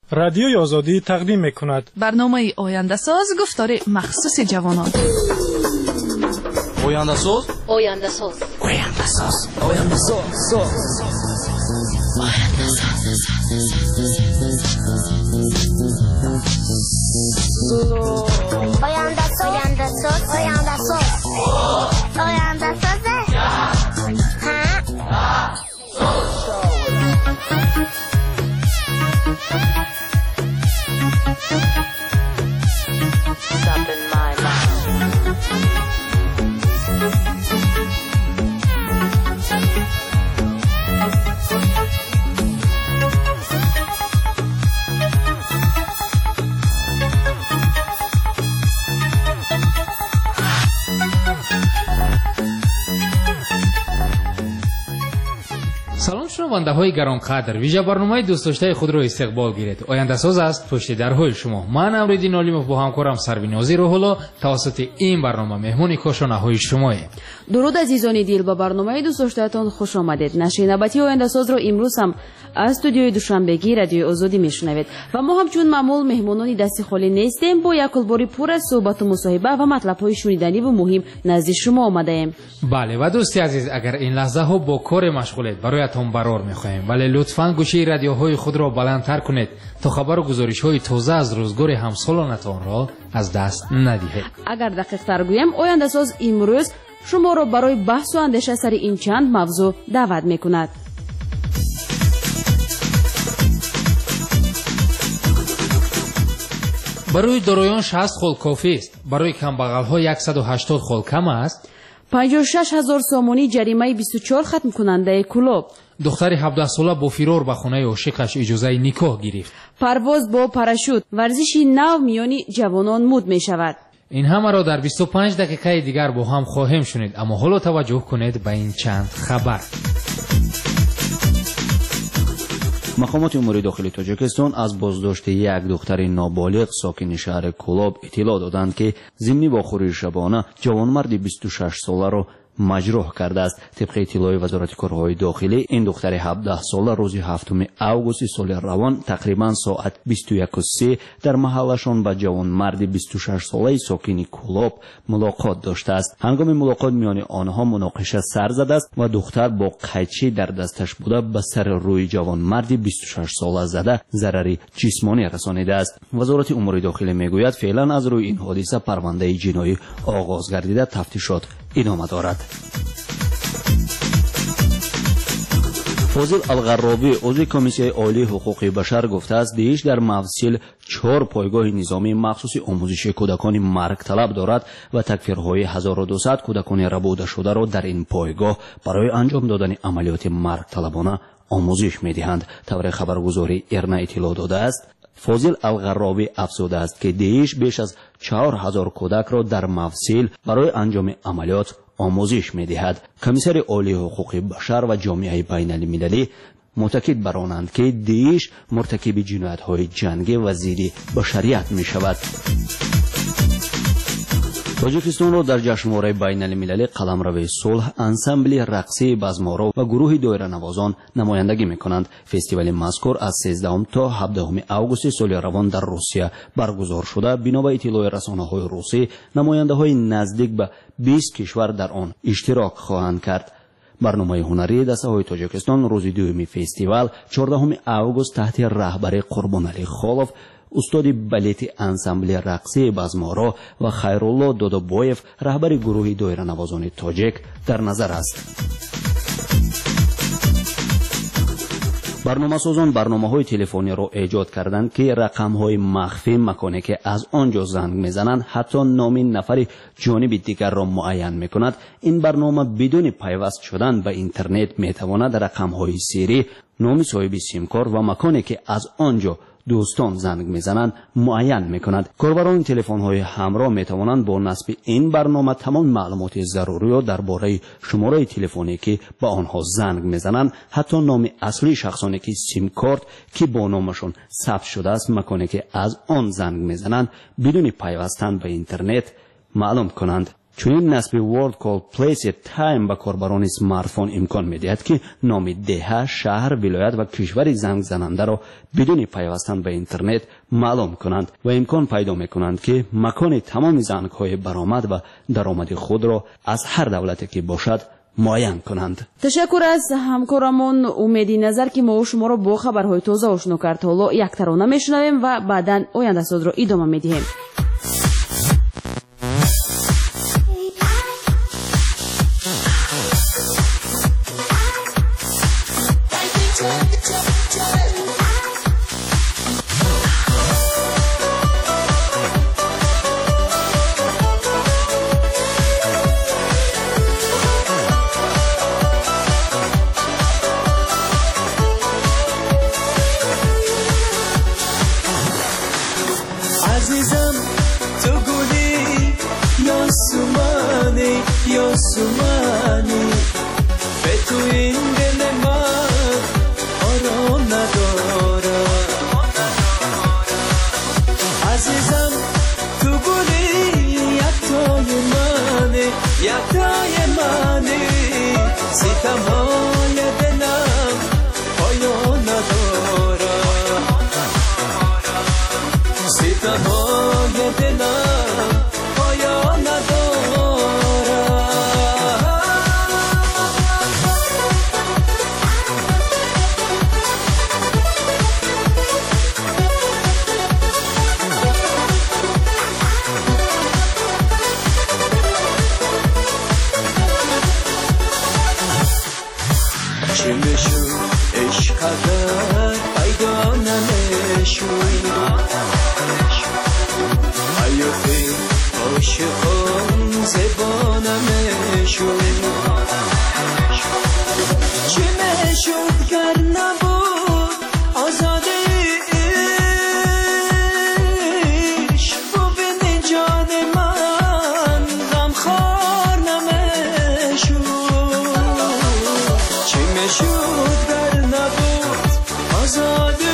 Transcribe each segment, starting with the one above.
رادیوی آزادی تقدیم می‌کند. برنامه آینده ساز گفتار مخصوص جوانان. آینده ساز. آینده ساز. آینده ساز. آینده ساز. آینده ساز. آینده ساز. آینده ساز. آینده ساز. سلام شنونده های گرانقدر، ویژه برنامه دوست داشته خود را استقبال گیرید. آینده ساز است پشت درهای شما. من امروزدین علیمov با همکارم سروینازی روح‌الله توسط این برنامه مهمون کاشانه های شماییم. درود عزیزان دل، به برنامه دوست داشتهتان خوش آمدید. نشر نوبتی آینده ساز را امروز هم از استودیوی دوشنبگی رادیو آزادی میشنوید و ما هم چون معمول مهمانان دست خالی نیستیم، با یک الباری پر از صحبت و مصاحبه و مطلب‌های شنیدنی و مهم نزد شما آمده ایم. بله و دوستی عزیز، اگر این لحظه ها با کار مشغولید برایتان برار می‌خواهیم، ولی لطفاً گوشی رادیوهای خود را بلندتر کنید تا خبر و گزارش‌های تازه از روزگار همسالانتان را از دست ندهید. اگر دقیق‌تر گویم، آینده ساز امروز شما را برای بحث و اندیشه سر این چند موضوع دعوت می‌کند. برای دارایان 60 خال کافی است، برای کمبغل‌ها 180 خال کم است. 56,000 سامانی جریمه 24 ختم کننده کلوب. دختر 17 ساله با فرار به خانه عاشقش اجازه نکاح گرفت. پرواز با پاراشوت، ورزش نو میان جوانان مد می شود. این همه را در 25 دقیقه دیگر با هم خواهیم شنید، اما حالا توجه کنید به این چند خبر. مقامات امور داخلی تاجیکستان از بازداشت یک دختر نابالغ ساکن شهر کولاب اطلاع دادند که ضمن واخوری شبانه جوانمرد 26 ساله را مجروح کرده است. طبق اطلاع وزارت کارهای داخلی، این دختر 17 ساله روز 7 اوگوست سال روان تقریبا ساعت 21:03 در محلشان با جوانمرد 26 ساله ساکن کولاب ملاقات داشته است. هنگام ملاقات میان آنها مناقشه سر زده است و دختر با قیچی در دستش بوده به سر روی جوانمرد 26 ساله زده ضرری جسمانی رسانیده است. وزارت امور داخلی میگوید فعلا از روی این حادثه پرونده جنایی آغاز گردیده تفتیشات ادامه دارد. فاضل الغرابی عضو کمیسیون عالی حقوق بشر گفته است داعش در مفصل 4 پایگاه نظامی مخصوص آموزش کودکان مرگ طلب دارد و تکفیرهای 1200 کودکان ربوده شده را در این پایگاه برای انجام دادن عملیات مرگ طلبانه آموزش می‌دهند. طور خبرگزاری ایرنا اطلاع داده است. فاضل الغرابی افزوده است که داعش بیش از 4000 کودک را در مفصل برای انجام عملیات آموزش می‌دهد. کمیسر عالی حقوق بشر و جامعه بین‌المللی متأکد بر آنند که داعش مرتکب جنایت‌های جنگی و ضد بشریت می‌شود. تاجیکستان را در جشنواره بین‌المللی قلمرو صلح انسمبل رقصی بزمارا و گروه دایره‌نوازان نمایندگی می‌کنند. فستیوال مذکور از 13 تا 17 اوگوست سال روان در روسیه برگزار شده. بنا به اطلاع رسانه‌های روسی، نماینده‌های نزدیک به 20 کشور در آن اشتراک خواهند کرد. برنامه هنری دسته‌های تاجیکستان روز دوم فستیوال 14 اوگوست تحت رهبری قربانعلی خالوف، استاد بالت انسمبل رقصی بزمارا و خیرالله دودابویف رهبر گروه دایره‌نوازان تاجیک در نظر است. برنامه‌سازان برنامه‌های تلفنی را ایجاد کردند که رقم‌های مخفی مکانی که از آنجا زنگ می‌زنند حتی نام نفر جانب دیگر را معین می‌کند. این برنامه بدون پیوست شدن به اینترنت می‌تواند رقم‌های سری، نام صاحب سیمکارت و مکانی که از آنجا دوستان زنگ میزنند معین میکند. کاربران تلفن‌های همراه میتوانند با نصب این برنامه تمام معلومات ضروری را درباره شماره تلفنی که با آنها زنگ میزنند، حتی نام اصلی شخصانی که سیم کارت که با نامشون ثبت شده است، مکانی که از آن زنگ میزنند بدون پیوستن به اینترنت معلوم کنند. چنین نصب ورد کال پلیس تایم به کاربران اسمارتفون امکان میدهد که نام دهه، شهر، ولایت و کشور زنگ زننده را بدون پیوستن به اینترنت معلوم کنند و امکان پیدا میکنند که مکان تمام زنگ‌های برآمد و درآمد خود را از هر دولتی که باشد معین کنند. تشکر از همکارمون امیدی نظر که ما شما را با خبرهای تازه آشنا کرد. حالا یک ترانه میشنویم و بعداً آینده ساز را ادامه میدیم. عزیزم تو گلی یا سومانی یا سومانی به تو این دل من آرام ندارم. عزیزم تو گلی یکتای منی یکتای منی ستمهای دلم پایان ندارم. ستمهای دلم پایان ندارم. چه میشد عشق قدر پیدا نمیشد. حیاتی عاشقان زبانم شد. چی میشد گر نبود آزادی عشق ببینی جان من غمخوار نمیشد. چی میشد گر نبود آزادی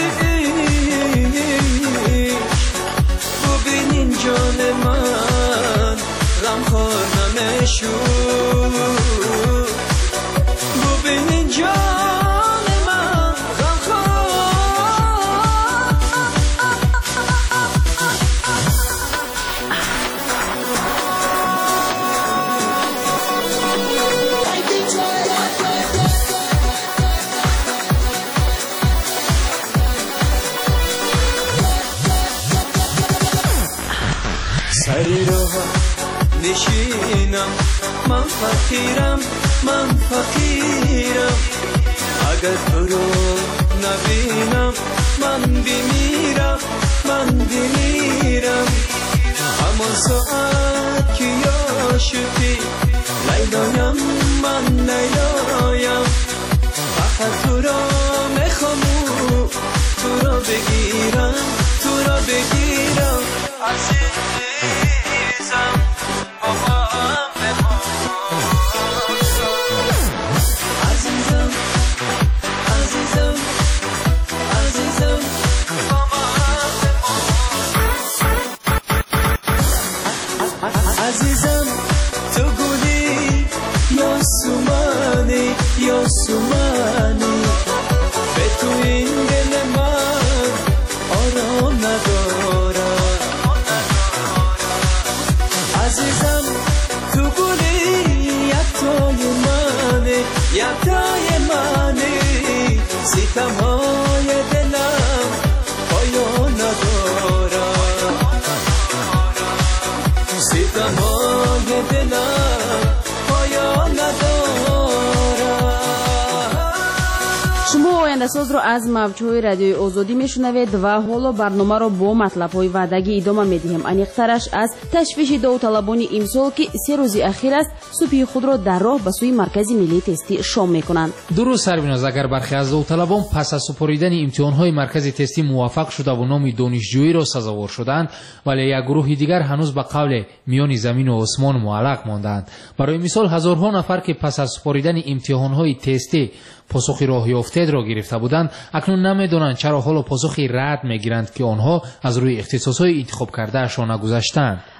جان من غمخوار نمیشد. ببینین جان من سری راه نشینم من فقیرم من فقیرم. اگر تو رو نبینم من بمیرم من بمیرم. همان ساعت که عاشقی لیلایم من لیلایم. فقط تو را میخوام تو را بگیرم تو را بگیرم. عزیزم با هم بمان. عزیزم عزیزم عزیزم با هم بمان. عزیزم تو گلی یا سومانی یا سومانی به تو این دل من آرام ندارم. عزیزم تو گلی یکتای منی یکتای منی ستمهای دلم پایان ندارم. ستمهای دلم پایان ندارم. شما آینده ساز رو از موجهای رادیوی آزادی میشنوید و حالا برنامه رو با مطلب‌های وعدگی ادامه میدیم. انیق‌ترش از تشویش داوطلبان امسال که 3 روز اخیر است صبح خود را در راه به سوی مرکز ملی تستی شام میکنند. درست سربیناز، اگر برخی از داوطلبان پس از سپردن امتحان‌های مرکز تستی موفق شده و نام دانشجویی را سزاوار شدند، ولی یک گروه دیگر هنوز به قول میان زمین و آسمان معلق ماندند. برای مثال هزارها نفر که پس از سپردن امتحان‌های تستی پاسخی راه یافته را گرفته بودند، اکنون نمیدانند چرا حالا پاسخی رد میگیرند که آنها از روی اختصاص‌های انتخاب کرده شان نگذشتند.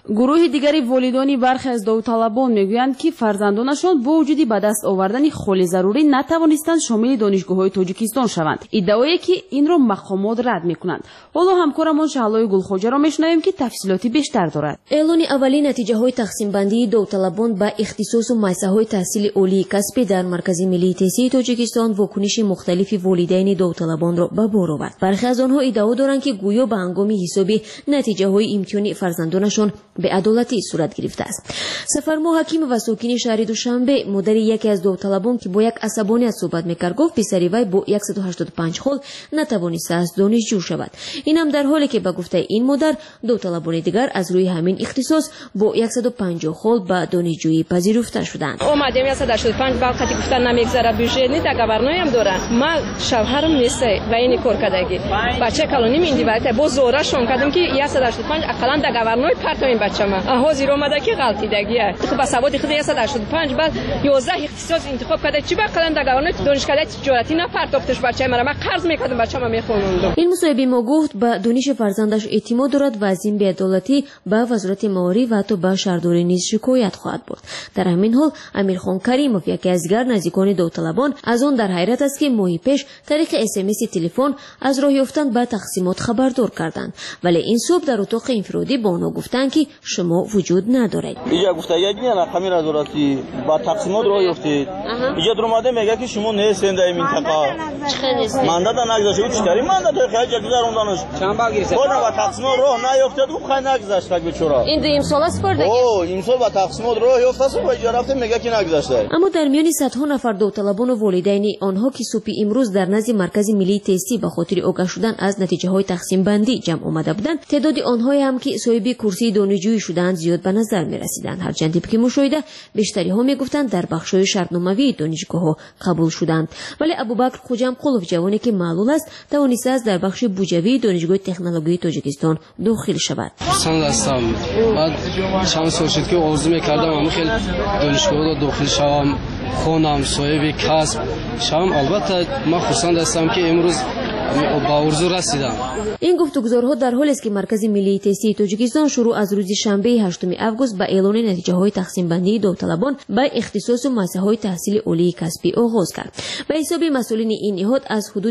گروه دیگری والدانی برخی از داوطلبان میگویند که فرزندانشان با وجود به دست آوردن خول ضروری نتوانستند شامل دانشگاه‌های تاجیکستان شوند. ادعایی که این را مقامات رد میکنند. حالا همکارمان شهلای گلخوجه را میشنویم که تفصیلاتی بیشتر دارد. اعلان اولین نتیجه‌های تقسیم بندی داوطلبان با اختصاص و مؤسسه‌های تحصیل عالی کسبی در مرکز ملی تحصیل تاجیکستان واکنش مختلف والدین داوطلبان را به بار آورد. برخی از آنها ادعا دارند که گویا به هنگام حساب نتیجه‌های امتحان فرزندانشان به عدالتی صورت گرفته است. سفرمو حکیم و ساکن شهر دوشنبه مادر یکی از داوطلبان که با یک عصبانیت صحبت می‌کرد گفت پسری وی با 185 خال نتوانسته است دانشجو شود. این هم در حالی که به گفته این مادر داوطلبان دیگر از روی همین اختصاص با 150 خال به دانشجویی پذیرفته شدند. اومدیم 185 وقتی گفتن نمیگذره بیژه نی گورنای هم داره. من شوهرم نیست و این کار کردگی. بچه کلونی میندی وقت با زورشون کردم که 185 اقلا در گورنای پرتایم بچه‌م. حاضر اومده که غلطی دگیه. خب سواد خود 185 بعد 11 اختصاص انتخاب کرده چی بقلا در گورنای دانشکده تجارتی نه پرتافتش بچه من قرض میکردم بچه‌م میخوندم. این مصاحبه ما گفت به دانش فرزندش اعتماد دارد و از این بی‌عدالتی به وزارت معاری و حتی به شهرداری نیز شکایت خواهد برد. در همین حال امیرخان کریموف یکی از دیگر نزدیکان داوطلبان از آن در حیرت است که ماهی پیش طریق SMS تلفن از راه یافتن به تقسیمات خبردار کردند ولی این صبح در اتاق انفرادی با آنها گفتند که شما وجود ندارید. اینجا گفته یک نه خمیر از وراتی با تقسیمات راه یافتید. اینجا درآمده میگه که شما نیستید در این منطقه. منده نگذاشته چیکاری منده خیلی جدی داروندانش چند بار گرفت خود با تقسیمات راه نیافتید و خیلی نگذاشت بیچاره. این دو امسال است برده. اوه امسال با تقسیمات راه یافته و اجاره رفته میگه که نگذاشته. اما در میان صدها نفر داوطلبان و والدین آنها که صبح امروز در نزد مرکز ملی تستی به خاطر آگاه شدن از نتیجه های تقسیم بندی جمع آمده بودند تعداد آنهایی هم که صاحب کرسی دانشجویی شدند زیاد به نظر می رسیدند. هرچند که مشاهده بیشتری ها می گفتند در بخش‌های شرطنامه‌ای دانشگاه ها قبول شدند ولی ابوبکر خوجم قلوف جوانی که معلول است توانسته است در بخش بوجوی دانشگاه تکنولوژی تاجیکستان داخل شود. پسند هستم. بعد چند سال شد که آرزو می‌کردم همون خیلی دانشگاه را داخل شوم خونم صاحب کسب شوم. البته من خوشحال هستم که امروز با آرزو رسیدم. این گفتگوزارها در حالی است که مرکز ملی تحصیل تاجیکستان شروع از روز شنبه 8 آگوست با اعلان نتیجه‌های تقسیم بندی داوطلبان به اختصاص و مؤسسه‌های تحصیل عالی کسبی آغاز کرد. به حساب مسئولین این نهاد از حدود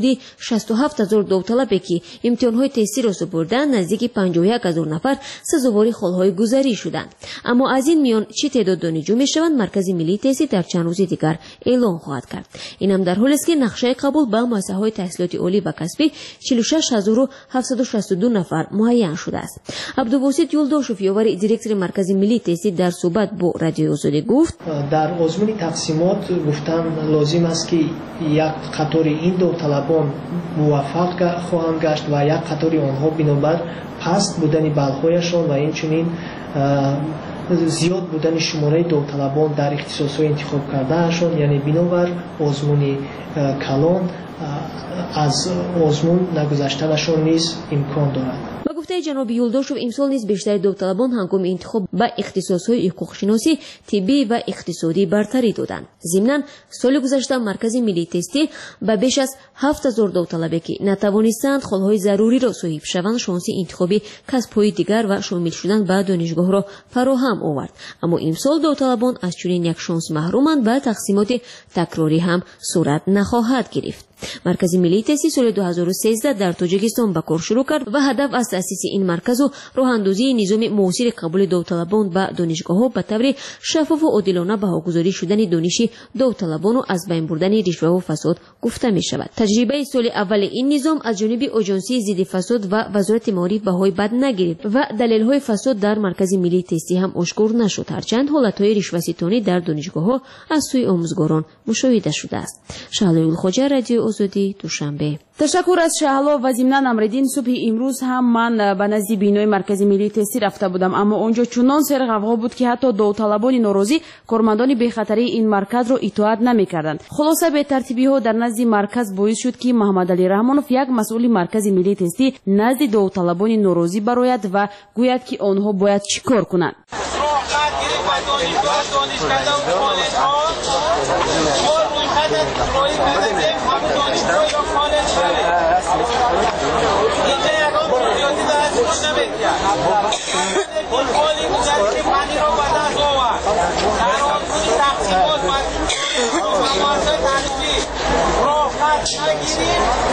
67000 داوطلبی که امتحان‌های تحصیل را سپردند نزدیک 51000 نفر سزاوار خالهای گذری شدند. اما از این میان چه تعداد دانشجو میشوند مرکز ملی تحصیل در چند روز دیگر اعلام خواهد کرد. این هم در حالی است که نقشه قبول به مؤسسه‌های تحصیلات عالی و کسبی 46762 نفر معین شده است. عبدالباسط یولداشوف یاور دیرکتور مرکز ملی تحصیل در صحبت با رادیو آزادی گفت در آزمون تقسیمات گفتم لازم است که یک قطار این داوطلبان موفق خواهند گشت و یک قطار آنها بنابر پست بودن بلخویشان و اینچنین زیاد بودن شماره داوطلبان در اختصاص‌های انتخاب کردهشان یعنی بنابر آزمون کلان از آزمون نگذشتنشان نیز امکان دارد. با گفته جناب یولداشوف امسال نیز بیشتر داوطلبان هنگام انتخاب به اختصاص‌های حقوق‌شناسی، طبی و اقتصادی برتری دادند. ضمناً سال گذشته مرکز ملی تستی به بیش از 7000 داوطلبی که نتوانستند خالهای ضروری را صاحب شوند شانس انتخابی کسب‌های دیگر و شامل شدن به دانشگاه را فراهم آورد. اما امسال داوطلبان از چنین یک شانس محرومند و تقسیمات تکراری هم صورت نخواهد گرفت. مرکز ملی تحصیل سال 2013 در تاجیکستان به کار شروع کرد و هدف از تأسیس این مرکز و راه‌اندازی نظام معاصر قبول داوطلبان به دانشگاه‌ها به طور شفاف و عادلانه بهاگذاری شدن دانش داوطلبان و از بین بردن رشوه و فساد گفته می شود. تجربه سال اول این نظام از جانب آژانسی ضد فساد و وزارت معارف بهای بد نگرفت و دلایل فساد در مرکز ملی تحصیل هم آشکار نشد، هرچند حالت‌های رشوه‌ستانی در دانشگاه‌ها از سوی آموزگاران مشاهده شده است. شهلای گلخوجه، رادیو آزادی، دوشنبه. تشکر از شهلا و ضمناً امردین. صبح امروز هم من به نزد بینای مرکز ملی تحصیل رفته بودم، اما اونجا چنان سر غوغا بود که حتی داوطلبان ناراضی کارمندان بی‌خطری این مرکز را اطاعت نمی‌کردند. خلاصه به ترتیبی‌ها در نزد مرکز باعث شد که محمد علی رحمانوف یک مسئول مرکز ملی تحصیل نزد داوطلبان ناراضی براید و گوید که آنها باید چیکار کنند. نباید کرد. فوتبالی گذشته پنی رو به دست آورد. در آزمون تقسیمات ممارسه تنظیم راحت نگیرید